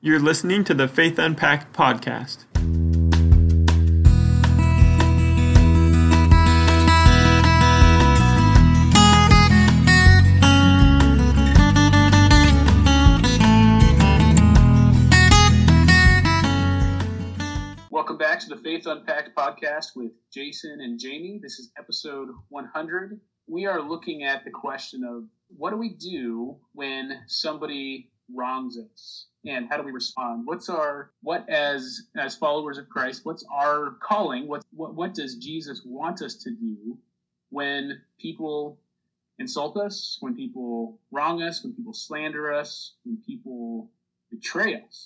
You're listening to the Faith Unpacked podcast. Welcome back to the Faith Unpacked podcast with Jason and Jamie. This is episode 100. We are looking at the question of what do we do when somebody wrongs us? And how do we respond? What as followers of Christ, what's our calling? What does Jesus want us to do when people insult us, when people wrong us, when people slander us, when people betray us?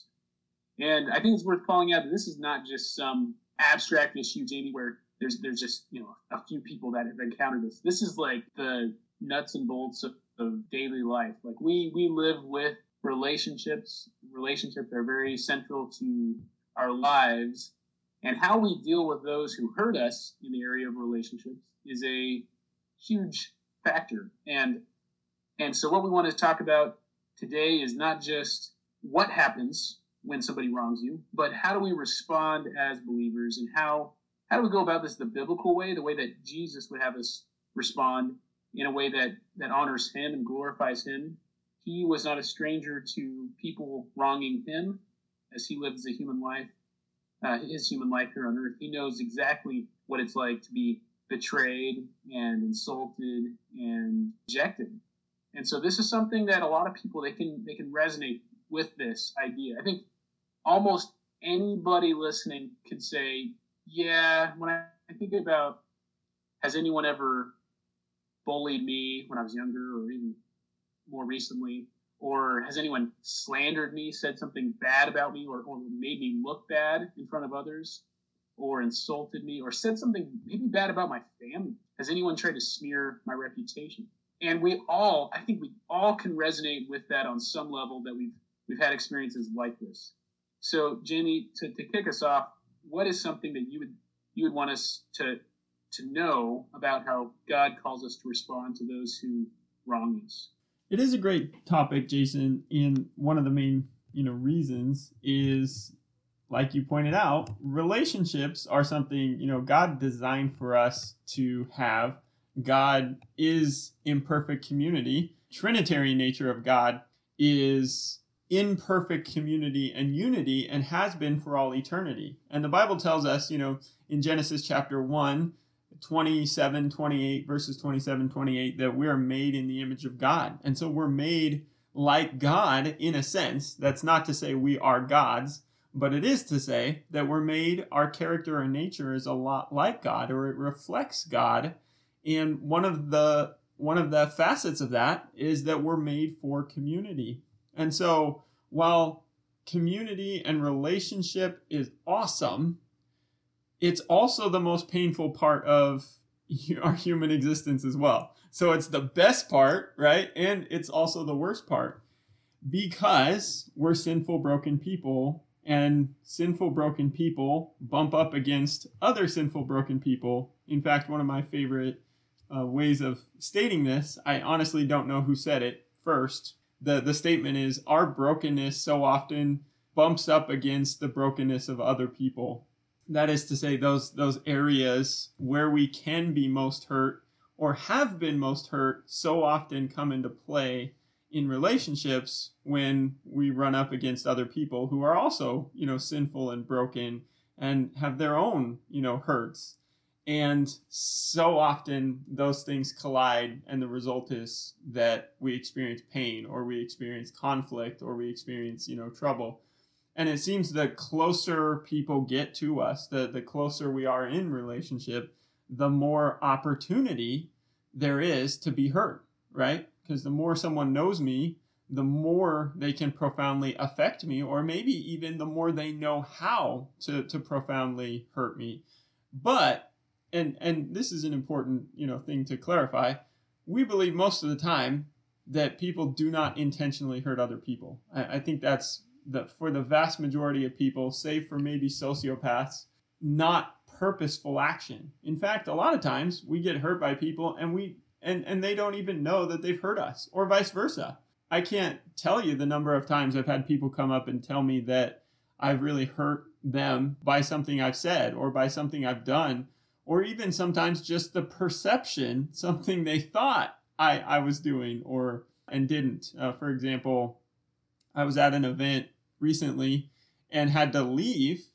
And I think it's worth calling out that this is not just some abstract issue, Jamie, where there's just, a few people that have encountered this. This is like the nuts and bolts of daily life. Like we live with relationships. Relationships are very central to our lives. And how we deal with those who hurt us in the area of relationships is a huge factor. And so what we want to talk about today is not just what happens when somebody wrongs you, but how do we respond as believers, and how do we go about this the biblical way, the way that Jesus would have us respond in a way that honors him and glorifies him. He was not a stranger to people wronging him as he lives a human life, his human life here on earth. He knows exactly what it's like to be betrayed and insulted and rejected. And so this is something that a lot of people, they can resonate with this idea. I think almost anybody listening could say, yeah, when I think about, has anyone ever bullied me when I was younger or even more recently, or has anyone slandered me, said something bad about me, or made me look bad in front of others, or insulted me, or said something maybe bad about my family? Has anyone tried to smear my reputation? And I think we all can resonate with that on some level, that we've had experiences like this. So, Jamie, to kick us off, what is something that you would want us to know about how God calls us to respond to those who wrong us? It is a great topic, Jason, and one of the main, reasons is, like you pointed out, relationships are something, God designed for us to have. God is imperfect community. Trinitarian nature of God is imperfect community and unity, and has been for all eternity. And the Bible tells us, in Genesis chapter 1, 27, 28, verses 27, 28, that we are made in the image of God. And so we're made like God in a sense. That's not to say we are gods, but it is to say that we're made, our character and nature is a lot like God, or it reflects God. And one of the facets of that is that we're made for community. And so while community and relationship is awesome, it's also the most painful part of our human existence as well. So it's the best part, right? And it's also the worst part, because we're sinful, broken people, and sinful, broken people bump up against other sinful, broken people. In fact, one of my favorite ways of stating this, I honestly don't know who said it first. The statement is, our brokenness so often bumps up against the brokenness of other people. That is to say, those areas where we can be most hurt or have been most hurt so often come into play in relationships when we run up against other people who are also, sinful and broken and have their own, hurts. And so often those things collide, and the result is that we experience pain, or we experience conflict, or we experience, trouble. And it seems the closer people get to us, the closer we are in relationship, the more opportunity there is to be hurt, right? Because the more someone knows me, the more they can profoundly affect me, or maybe even the more they know how to profoundly hurt me. But And this is an important, thing to clarify. We believe most of the time that people do not intentionally hurt other people. I think that's for the vast majority of people, save for maybe sociopaths, not purposeful action. In fact, a lot of times we get hurt by people and they don't even know that they've hurt us, or vice versa. I can't tell you the number of times I've had people come up and tell me that I've really hurt them by something I've said or by something I've done, or even sometimes just the perception, something they thought I was doing or and didn't. For example, I was at an event recently and had to leave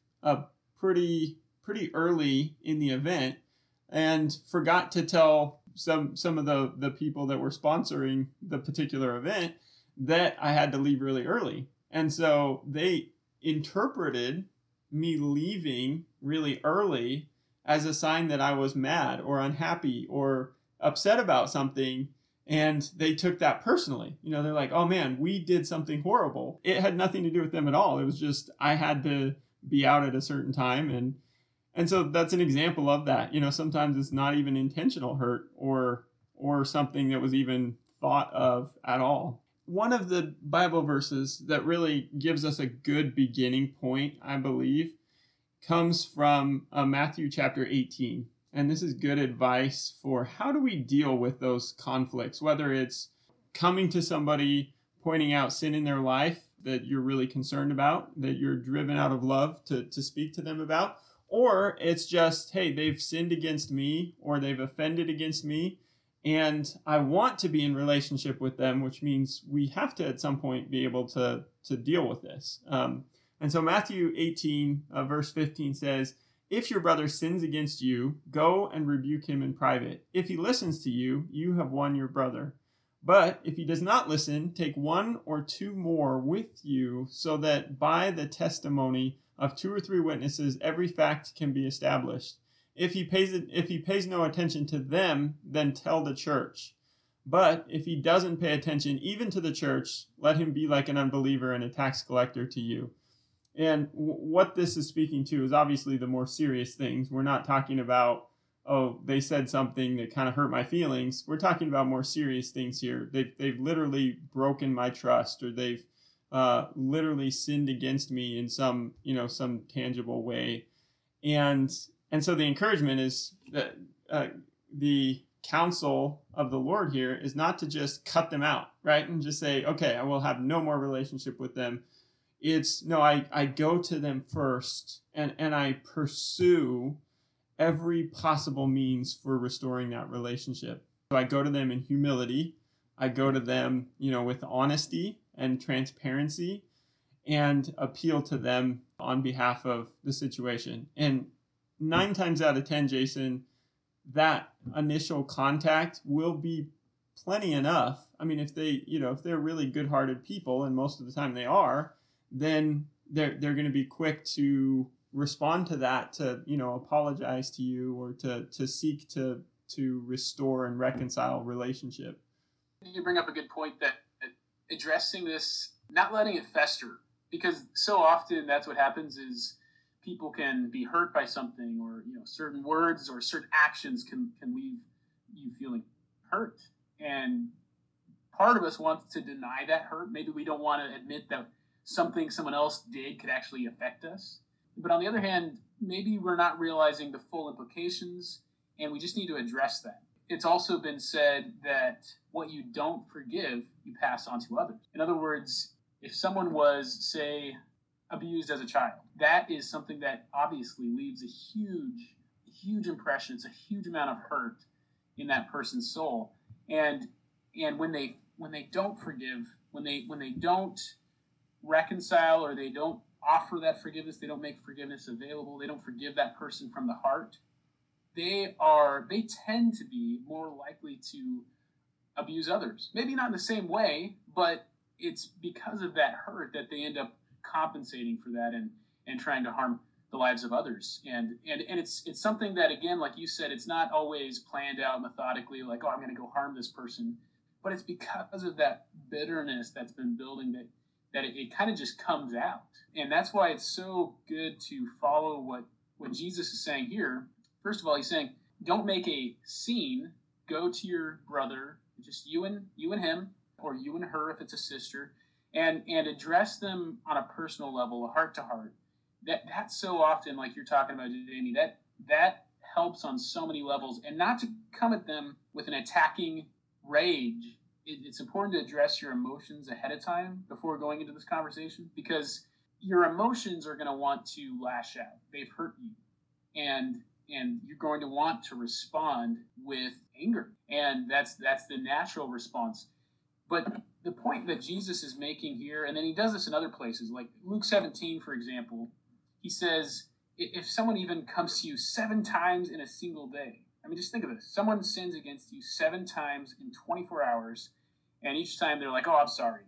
pretty early in the event and forgot to tell some of the people that were sponsoring the particular event that I had to leave really early. And so they interpreted me leaving really early as a sign that I was mad or unhappy or upset about something. And they took that personally. They're like, oh man, we did something horrible. It had nothing to do with them at all. It was just I had to be out at a certain time. And so that's an example of that. Sometimes it's not even intentional hurt or something that was even thought of at all. One of the Bible verses that really gives us a good beginning point, I believe, comes from Matthew chapter 18. And this is good advice for how do we deal with those conflicts, whether it's coming to somebody, pointing out sin in their life that you're really concerned about, that you're driven out of love to speak to them about, or it's just, hey, they've sinned against me or they've offended against me, and I want to be in relationship with them, which means we have to at some point be able to deal with this. And so Matthew 18, verse 15 says, if your brother sins against you, go and rebuke him in private. If he listens to you, you have won your brother. But if he does not listen, take one or two more with you, so that by the testimony of 2 or 3 witnesses, every fact can be established. If he pays no attention to them, then tell the church. But if he doesn't pay attention even to the church, let him be like an unbeliever and a tax collector to you. And what this is speaking to is obviously the more serious things. We're not talking about, oh, they said something that kind of hurt my feelings. We're talking about more serious things here. They've literally broken my trust, or they've literally sinned against me in some tangible way. And so the encouragement is that the counsel of the Lord here is not to just cut them out, right? And just say, okay, I will have no more relationship with them. It's, no, I go to them first and I pursue every possible means for restoring that relationship. So I go to them in humility. I go to them, with honesty and transparency, and appeal to them on behalf of the situation. And 9 times out of 10, Jason, that initial contact will be plenty enough. I mean, if they're really good-hearted people, and most of the time they are, then they're going to be quick to respond to that, to apologize to you, or to seek to restore and reconcile relationship. You bring up a good point that addressing this, not letting it fester, because so often that's what happens is people can be hurt by something, or certain words or certain actions can leave you feeling hurt, and part of us wants to deny that hurt. Maybe we don't want to admit that something someone else did could actually affect us. But on the other hand, maybe we're not realizing the full implications, and we just need to address that. It's also been said that what you don't forgive, you pass on to others. In other words, if someone was, say, abused as a child, that is something that obviously leaves a huge impression. It's a huge amount of hurt in that person's soul. And when they don't forgive, when they don't reconcile, or they don't offer that forgiveness, they don't make forgiveness available, they don't forgive that person from the heart, they tend to be more likely to abuse others. Maybe not in the same way, but it's because of that hurt that they end up compensating for that and trying to harm the lives of others. And it's something that, again, like you said, it's not always planned out methodically, like, oh, I'm going to go harm this person. But it's because of that bitterness that's been building that it kind of just comes out. And that's why it's so good to follow what Jesus is saying here. First of all, he's saying, don't make a scene. Go to your brother, just you and him, or you and her if it's a sister, and address them on a personal level, a heart to heart. That's so often, like you're talking about, Jamie, that helps on so many levels. And not to come at them with an attacking rage it's important to address your emotions ahead of time before going into this conversation, because your emotions are going to want to lash out. They've hurt you, and you're going to want to respond with anger, and that's the natural response. But the point that Jesus is making here, and then he does this in other places, like Luke 17, for example, he says, if someone even comes to you 7 times in a single day, I mean, just think of this. Someone sins against you 7 times in 24 hours, and each time they're like, oh, I'm sorry.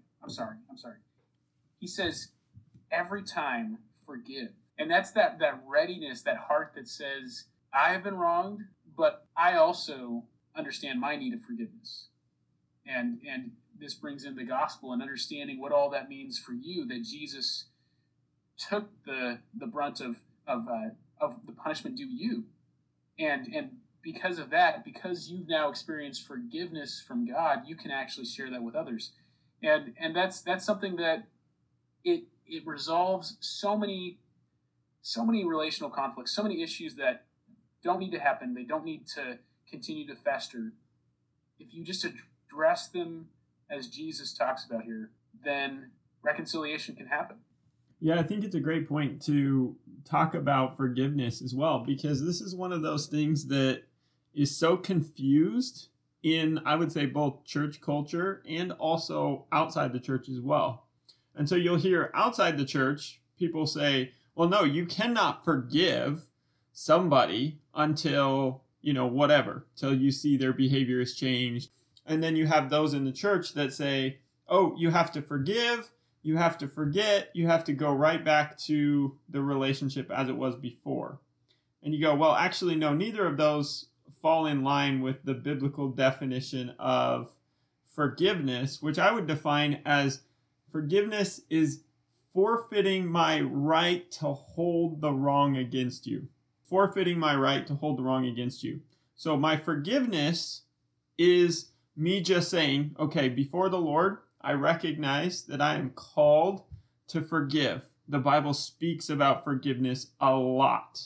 He says, every time, forgive. And that's that readiness, that heart that says, I have been wronged, but I also understand my need of forgiveness. And this brings in the gospel and understanding what all that means for you, that Jesus took the brunt of the punishment due you. And because of that, because you've now experienced forgiveness from God, you can actually share that with others. And that's something that it resolves so many relational conflicts, so many issues that don't need to happen. They don't need to continue to fester. If you just address them as Jesus talks about here, then reconciliation can happen. Yeah, I think it's a great point to talk about forgiveness as well, because this is one of those things that is so confused in, I would say, both church culture and also outside the church as well. And so you'll hear outside the church, people say, well, no, you cannot forgive somebody until, whatever, till you see their behavior has changed. And then you have those in the church that say, oh, you have to forgive, you have to forget, you have to go right back to the relationship as it was before. And you go, well, actually, no, neither of those fall in line with the biblical definition of forgiveness, which I would define as forgiveness is forfeiting my right to hold the wrong against you. Forfeiting my right to hold the wrong against you. So my forgiveness is me just saying, okay, before the Lord, I recognize that I am called to forgive. The Bible speaks about forgiveness a lot.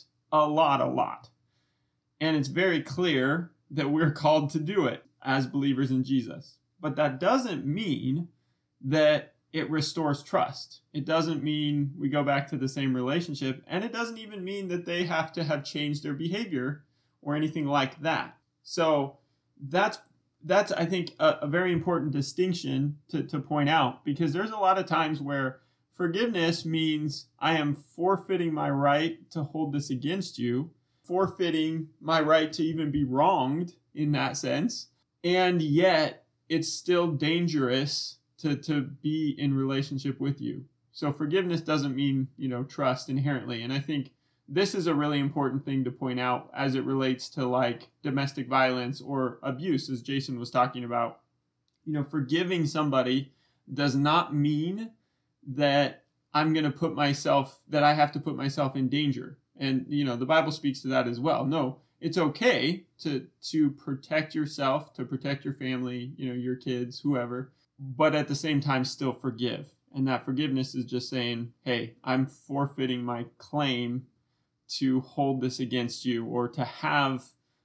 And it's very clear that we're called to do it as believers in Jesus. But that doesn't mean that it restores trust. It doesn't mean we go back to the same relationship. And it doesn't even mean that they have to have changed their behavior or anything like that. So that's I think, a very important distinction to point out, because there's a lot of times where forgiveness means I am forfeiting my right to hold this against you, forfeiting my right to even be wronged in that sense, and yet it's still dangerous to be in relationship with you. So forgiveness doesn't mean, trust inherently. And I think this is a really important thing to point out as it relates to like domestic violence or abuse, as Jason was talking about. Forgiving somebody does not mean that I have to put myself in danger. And, the Bible speaks to that as well. No, it's okay to protect yourself, to protect your family, your kids, whoever, but at the same time still forgive. And that forgiveness is just saying, hey, I'm forfeiting my claim to hold this against you, or to have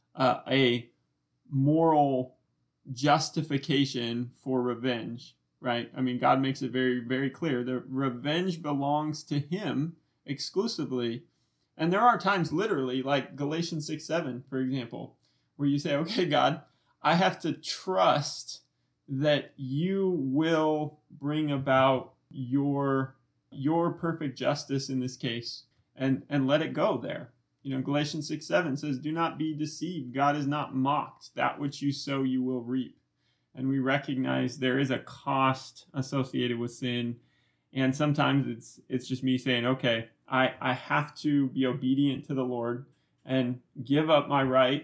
a moral justification for revenge, right? I mean, God makes it very, very clear that revenge belongs to him exclusively. And there are times, literally, like Galatians 6:7, for example, where you say, okay, God, I have to trust that you will bring about your perfect justice in this case. And let it go there. Galatians 6:7 says, do not be deceived. God is not mocked. That which you sow, you will reap. And we recognize there is a cost associated with sin. And sometimes it's just me saying, okay, I have to be obedient to the Lord and give up my right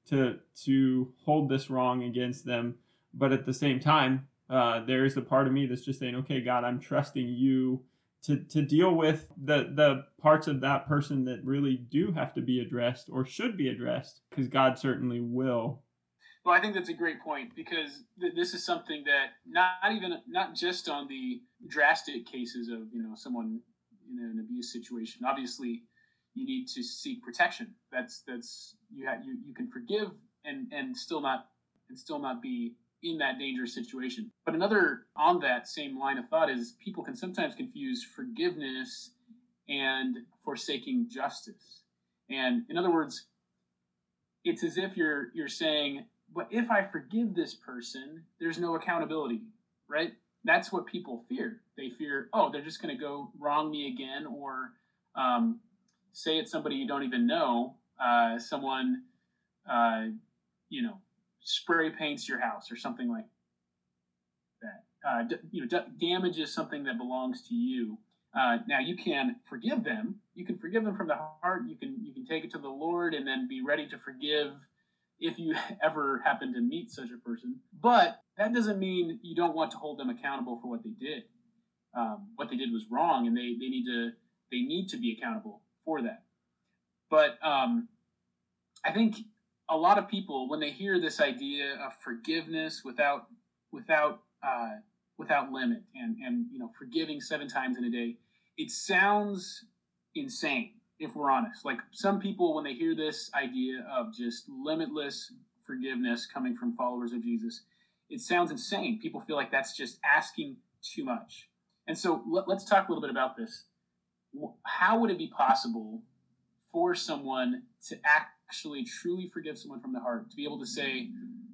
to hold this wrong against them. But at the same time, there is a part of me that's just saying, okay, God, I'm trusting you to deal with the parts of that person that really do have to be addressed or should be addressed, because God certainly will. Well, I think that's a great point, because this is something that not just on the drastic cases of someone in an abuse situation. Obviously, you need to seek protection. That's you can forgive and still not be in that dangerous situation. But another on that same line of thought is people can sometimes confuse forgiveness and forsaking justice. And in other words, it's as if you're saying, but if I forgive this person, there's no accountability, right? That's what people fear. They fear, oh, they're just going to go wrong me again, or say it's somebody you don't even know, someone, spray paints your house or something like that. Damages something that belongs to you. Now you can forgive them. You can forgive them from the heart. You can take it to the Lord and then be ready to forgive if you ever happen to meet such a person. But that doesn't mean you don't want to hold them accountable for what they did. What they did was wrong, and they need to be accountable for that. But I think a lot of people, when they hear this idea of forgiveness without limit and forgiving 7 times in a day, it sounds insane, if we're honest. Like, some people, when they hear this idea of just limitless forgiveness coming from followers of Jesus, it sounds insane. People feel like that's just asking too much. And so let's talk a little bit about this. How would it be possible for someone to actually truly forgive someone from the heart, to be able to say,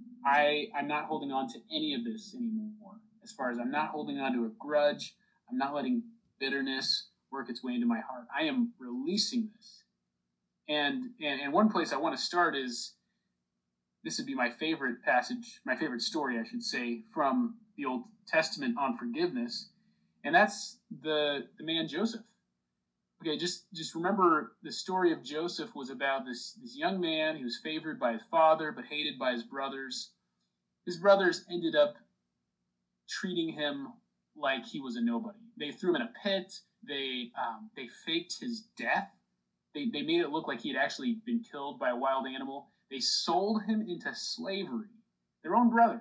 I'm not holding on to any of this anymore? As far as I'm not holding on to a grudge, I'm not letting bitterness work its way into my heart. I am releasing this. And one place I want to start is, this would be my favorite passage, my favorite story, I should say, from the Old Testament on forgiveness. And that's the man Joseph. Okay, just remember, the story of Joseph was about this young man. He was favored by his father, but hated by his brothers. His brothers ended up treating him like he was a nobody. They threw him in a pit. They faked his death. They made it look like he had actually been killed by a wild animal. They sold him into slavery, their own brother.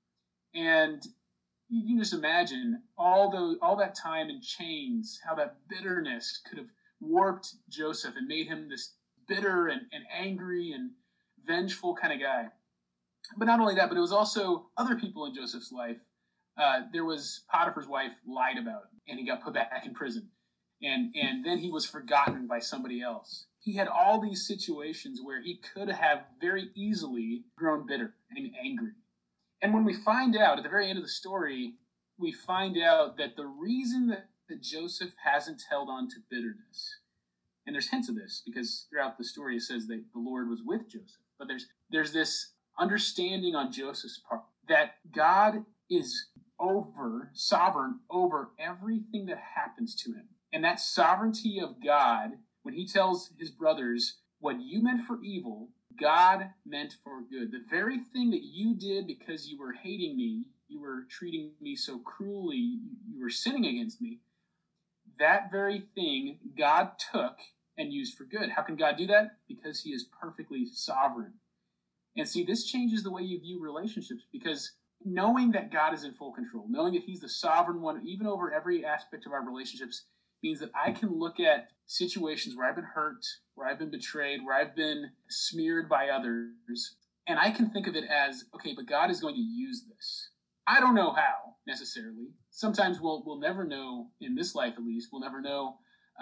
And you can just imagine all that time in chains, how that bitterness could have warped Joseph and made him this bitter and angry and vengeful kind of guy. But not only that, but it was also other people in Joseph's life. There was Potiphar's wife lied about him, and he got put back in prison. And then he was forgotten by somebody else. He had all these situations where he could have very easily grown bitter and angry. And when we find out, at the very end of the story, we find out that the reason that Joseph hasn't held on to bitterness, and there's hints of this, because throughout the story it says that the Lord was with Joseph, but there's this understanding on Joseph's part that God is sovereign over everything that happens to him. And that sovereignty of God, when he tells his brothers, what you meant for evil, God meant for good. The very thing that you did because you were hating me, you were treating me so cruelly, you were sinning against me, that very thing God took and used for good. How can God do that? Because he is perfectly sovereign. And see, this changes the way you view relationships, because knowing that God is in full control, knowing that he's the sovereign one, even over every aspect of our relationships, means that I can look at situations where I've been hurt, where I've been betrayed, where I've been smeared by others, and I can think of it as, okay, but God is going to use this. I don't know how, necessarily. Sometimes we'll never know, in this life at least, we'll never know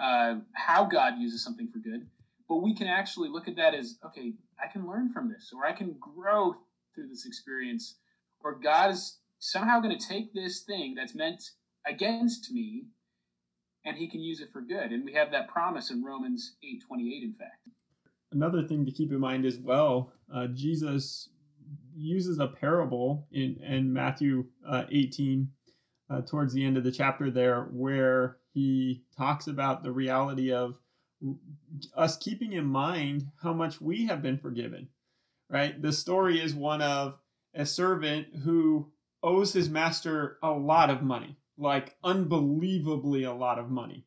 how God uses something for good, but we can actually look at that as, okay, I can learn from this, or I can grow through this experience, or God is somehow going to take this thing that's meant against me, and he can use it for good. And we have that promise in Romans 8:28, in fact. Another thing to keep in mind as well, Jesus uses a parable in Matthew 18, towards the end of the chapter there, where he talks about the reality of us keeping in mind how much we have been forgiven, right? The story is one of a servant who owes his master a lot of money, like unbelievably a lot of money.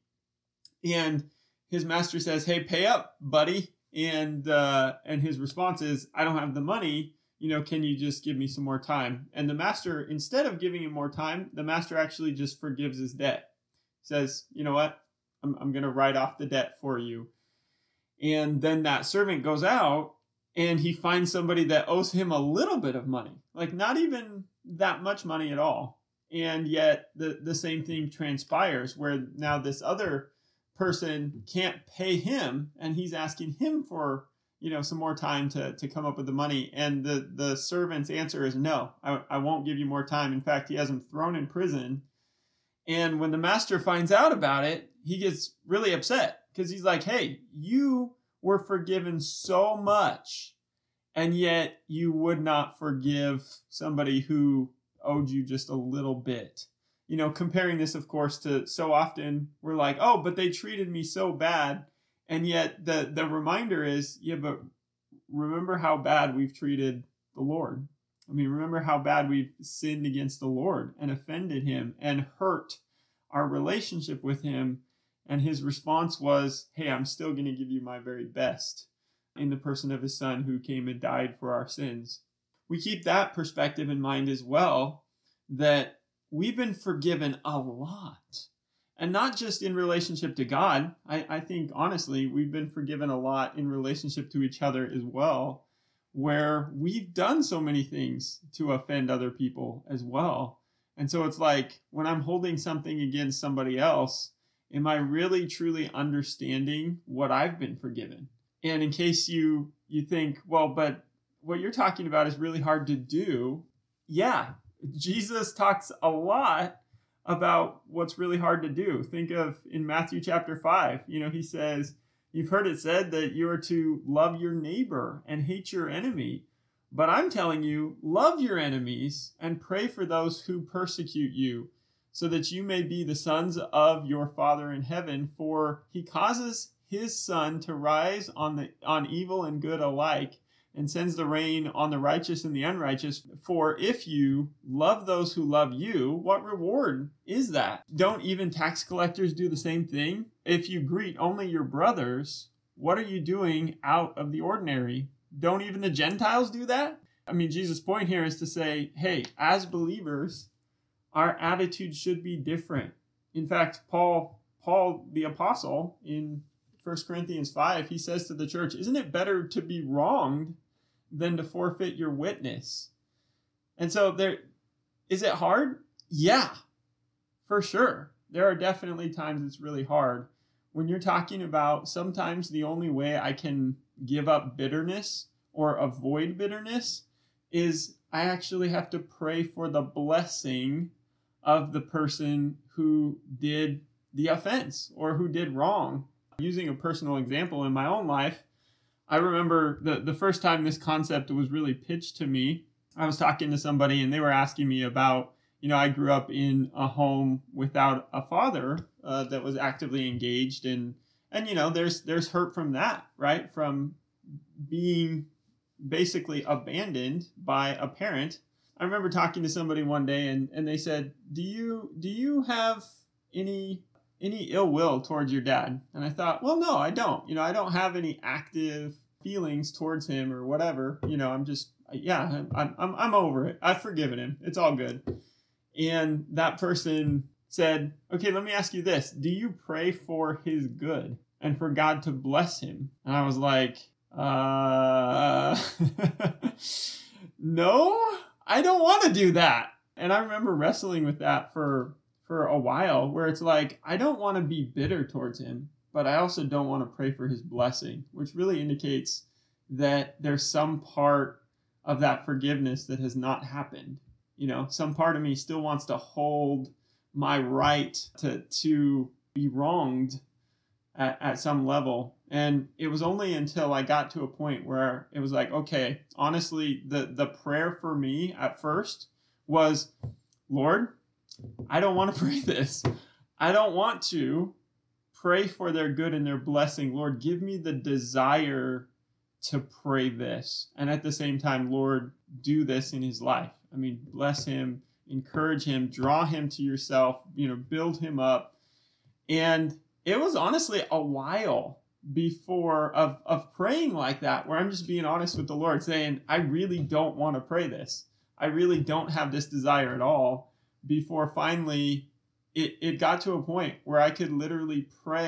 And his master says, hey, pay up, buddy. And his response is, I don't have the money. Can you just give me some more time? And the master, instead of giving him more time, the master actually just forgives his debt. Says, you know what? I'm going to write off the debt for you. And then that servant goes out and he finds somebody that owes him a little bit of money, like not even that much money at all. And yet the same thing transpires where now this other person can't pay him, and he's asking him for, some more time to come up with the money. And the servant's answer is, no, I won't give you more time. In fact, he has him thrown in prison. And when the master finds out about it, he gets really upset because he's like, hey, you were forgiven so much, and yet you would not forgive somebody who owed you just a little bit. Comparing this, of course, to so often we're like, oh, but they treated me so bad. And yet the reminder is, yeah, but remember how bad we've treated the Lord. I mean, remember how bad we've sinned against the Lord and offended him and hurt our relationship with him. And his response was, hey, I'm still going to give you my very best in the person of his son who came and died for our sins. We keep that perspective in mind as well, that we've been forgiven a lot. And not just in relationship to God. I think, honestly, we've been forgiven a lot in relationship to each other as well, where we've done so many things to offend other people as well. And so it's like, when I'm holding something against somebody else, am I really truly understanding what I've been forgiven? And in case you think, well, but what you're talking about is really hard to do. Yeah, Jesus talks a lot about what's really hard to do. Think of in Matthew chapter 5, he says, you've heard it said that you are to love your neighbor and hate your enemy. But I'm telling you, love your enemies and pray for those who persecute you, so that you may be the sons of your Father in heaven, for he causes his sun to rise on evil and good alike, and sends the rain on the righteous and the unrighteous. For if you love those who love you, what reward is that? Don't even tax collectors do the same thing? If you greet only your brothers, what are you doing out of the ordinary? Don't even the Gentiles do that? I mean, Jesus' point here is to say, hey, as believers, our attitude should be different. In fact, Paul the apostle, in 1 Corinthians 5, he says to the church, isn't it better to be wronged than to forfeit your witness? And so is it hard? Yeah, for sure. There are definitely times it's really hard. When you're talking about sometimes the only way I can give up bitterness or avoid bitterness is I actually have to pray for the blessing of the person who did the offense or who did wrong. Using a personal example in my own life, I remember the first time this concept was really pitched to me. I was talking to somebody and they were asking me about, I grew up in a home without a father that was actively engaged, and there's hurt from that, right? From being basically abandoned by a parent. I remember talking to somebody one day and they said, do you have any ill will towards your dad? And I thought, well, no, I don't. I don't have any active feelings towards him or whatever. I'm over it. I've forgiven him. It's all good. And that person said, okay, let me ask you this. Do you pray for his good and for God to bless him? And I was like, no, I don't want to do that. And I remember wrestling with that for a while, where it's like, I don't want to be bitter towards him, but I also don't want to pray for his blessing, which really indicates that there's some part of that forgiveness that has not happened. Some part of me still wants to hold my right to be wronged at some level. And it was only until I got to a point where it was like, okay, honestly, the prayer for me at first was, Lord, I don't want to pray this. I don't want to pray for their good and their blessing. Lord, give me the desire to pray this. And at the same time, Lord, do this in his life. I mean, bless him, encourage him, draw him to yourself, build him up. And it was honestly a while before of praying like that, where I'm just being honest with the Lord, saying, I really don't want to pray this. I really don't have this desire at all. Before finally it got to a point where I could literally pray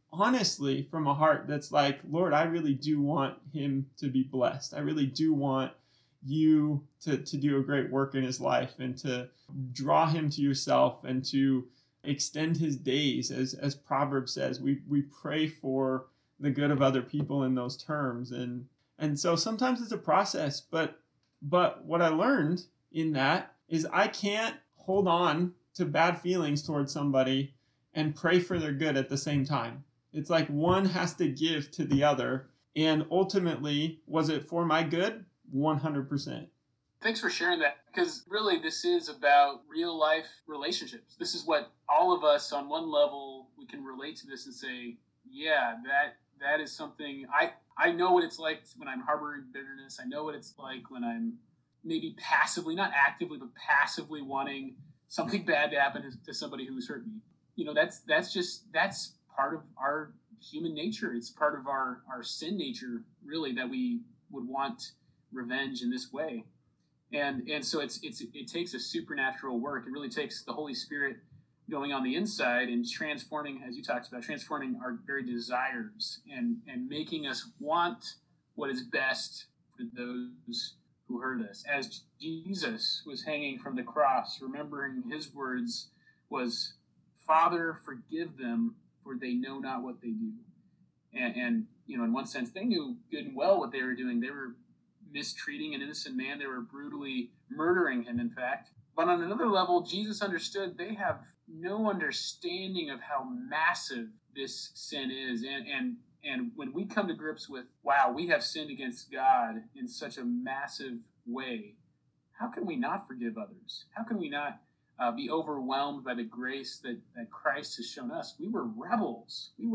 honestly from a heart that's like, Lord, I really do want him to be blessed. I really do want you to do a great work in his life and to draw him to yourself and to extend his days. As Proverbs says, we pray for the good of other people in those terms. And so sometimes it's a process, but what I learned in that is I can't hold on to bad feelings towards somebody and pray for their good at the same time. It's like one has to give to the other. And ultimately, was it for my good? 100%. Thanks for sharing that, because really this is about real life relationships. This is what all of us on one level, we can relate to this and say, yeah, that is something I know what it's like when I'm harboring bitterness. I know what it's like when I'm maybe passively, not actively, but passively wanting something bad to happen to somebody who's hurt me. You know, that's part of our human nature. It's part of our sin nature, really, that we would want revenge in this way. And so it takes a supernatural work. It really takes the Holy Spirit going on the inside and transforming, as you talked about, transforming our very desires and making us want what is best for those who hurt us. As Jesus was hanging from the cross, remembering his words was, Father, forgive them, for they know not what they do. And you know, in one sense, they knew good and well what they were doing. They were mistreating an innocent man. They were brutally murdering him, in fact. But on another level, Jesus understood they have no understanding of how massive this sin is. And when we come to grips with, wow, we have sinned against God in such a massive way, how can we not forgive others? How can we not be overwhelmed by the grace that Christ has shown us? We were rebels. We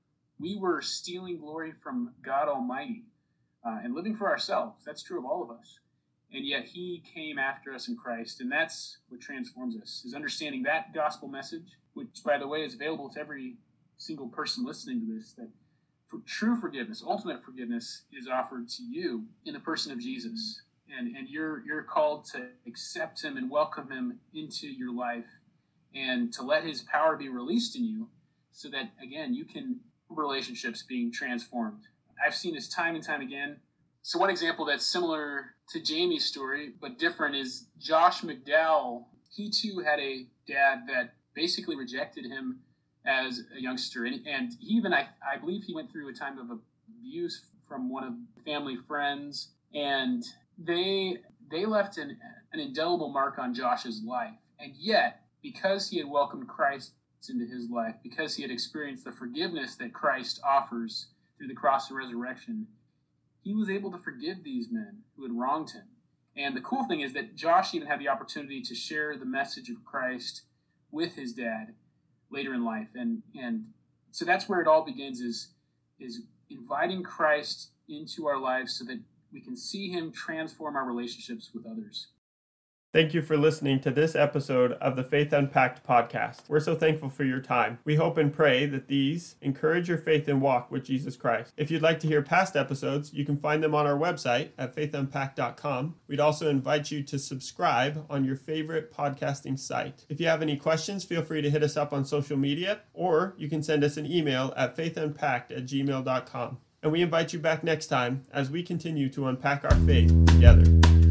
were stealing glory from God Almighty and living for ourselves. That's true of all of us. And yet he came after us in Christ, and that's what transforms us, is understanding that gospel message, which, by the way, is available to every single person listening to this, that for true forgiveness, ultimate forgiveness, is offered to you in the person of Jesus. And you're called to accept him and welcome him into your life and to let his power be released in you so that, again, you can relationships being transformed. I've seen this time and time again. So one example that's similar to Jamie's story, but different, is Josh McDowell. He too had a dad that basically rejected him as a youngster. And he even, I believe he went through a time of abuse from one of the family friends. And they left an indelible mark on Josh's life. And yet, because he had welcomed Christ into his life, because he had experienced the forgiveness that Christ offers through the cross and resurrection, he was able to forgive these men who had wronged him. And the cool thing is that Josh even had the opportunity to share the message of Christ with his dad later in life. And so that's where it all begins, is inviting Christ into our lives so that we can see him transform our relationships with others. Thank you for listening to this episode of the Faith Unpacked podcast. We're so thankful for your time. We hope and pray that these encourage your faith and walk with Jesus Christ. If you'd like to hear past episodes, you can find them on our website at faithunpacked.com. We'd also invite you to subscribe on your favorite podcasting site. If you have any questions, feel free to hit us up on social media, or you can send us an email at faithunpacked@gmail.com. And we invite you back next time as we continue to unpack our faith together.